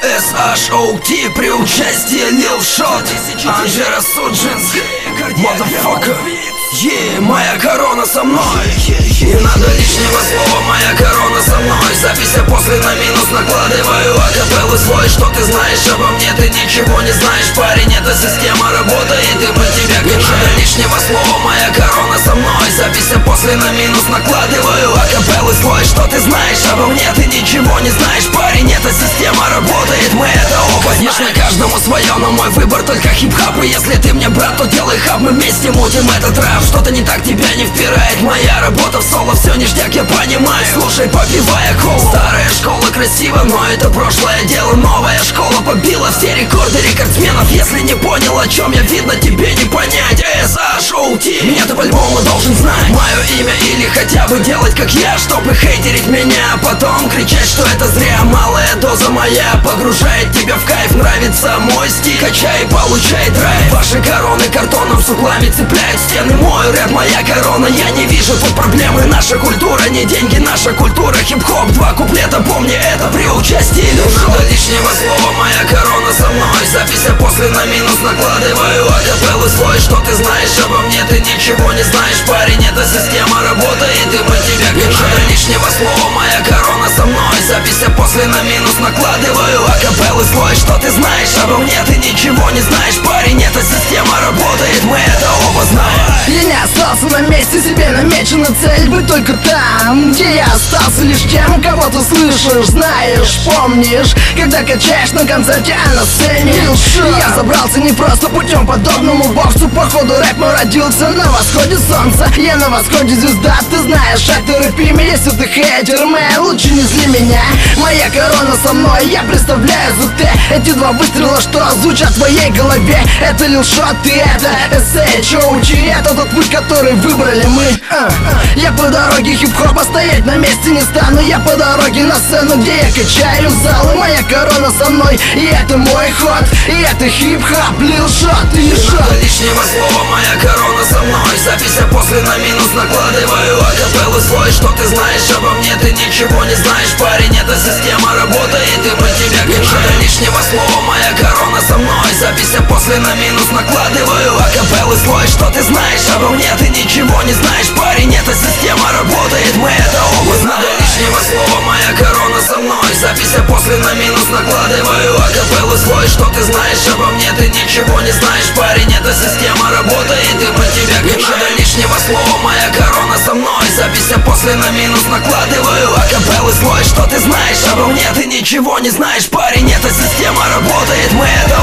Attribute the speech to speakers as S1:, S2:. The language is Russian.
S1: SHOT при участии Lil Shot, Анжела Суджинск, motherfucker. Моя корона со мной. Не надо лишнего слова, моя корона со мной. Запись после на минус накладываю акапеллы свой. Что ты знаешь обо мне, ты ничего не знаешь, парень. Эта система работает и под тебя качает. Не надо лишнего слова, моя корона со мной. Запись после на минус накладываю акапеллы свой. Что ты знаешь обо мне, ты ничего не знаешь, парень. Эта система работает, мы это оба знаем. Конечно, каждому свое, но мой выбор только хип-хап. И если ты мне брат, то делай хаб, мы вместе мутим этот рэп. Что-то не так тебя не впирает, моя работа в соло, все ништяк, я понимаю. Слушай, попивая колу. Старая школа красива, но это прошлое дело. Новая школа побила все рекорды рекордсменов. Если не понял, о чем я, видно, тебе не понять. SHOT, меня ты по-любому должен знать. Мое имя или хотя бы делать как я, чтобы хейтерить меня, а потом кричать, что это зря. Малая доза моя погружает тебя в кайф. Нравится мой стиль, качай и получай драйв. Ваши короны картоном с углами цепляют стены. Мой рэп, моя корона, я не вижу тут проблемы. Наша культура, не деньги, наша культура. Хип-хоп, 2 куплета, помни это при участии Lil Shot. Не надо лишнего слова, моя корона со мной. Запись после на минус накладываю акапеллы свой. Что ты знаешь обо мне, ты ничего не знаешь, парень. Эта система работает и под тебя качает. Не надо лишнего слова, моя корона со мной. Запись после на минус накладываю акапеллы свой. Что ты знаешь обо мне, ты ничего не знаешь, парень. Эта система работает, мы это оба знаем.
S2: Я не остался на месте, себе намечена цель быть только там, где я остался лишь тем, кого ты слышишь, знаешь, помнишь, когда качаешь на концерте, а на сцене Lil Shot. Я забрался не просто путем подобному боксу. Походу рэп мой родился на восходе солнца. Я на восходе звезда, ты знаешь, это рэп имя. Если ты хейтер, мэй, лучше не зли меня. Моя корона со мной, я представляю ЗТ. Эти 2 выстрела, что звучат в твоей голове, это Lil Shot и это SHOT. Это тот путь, который выбрали мы. Я по дороге хип-хопа стоять на месте не стану. Я по дороге на сцену, где я качаю залы. Моя корона со мной, и это мой ход. И это хип-хоп, Lil Shot, Lil Shot.
S1: Не надо лишнего слова, моя корона со мной. Запись после на минус накладываю акапеллы свой. Что ты знаешь обо мне, ты ничего не знаешь, парень. Эта система работает и под тебя качает. Не надо лишнего слова, моя корона со мной. Запись после на минус накладываю акапеллы свой. Что ты знаешь обо мне, ты ничего не знаешь, парень. Эта система работает, мы это оба знаем. Не надо лишнего слова, моя корона со мной. Запись после на минус накладываю акапеллы свой. Что ты знаешь обо мне, ты ничего не знаешь, парень. Эта система работает и под тебя качает. Не надо лишнего слова, моя корона со мной. Запись после на минус накладываю акапеллы свой. Что ты знаешь обо мне, ты ничего не знаешь, парень. Эта система работает, мы это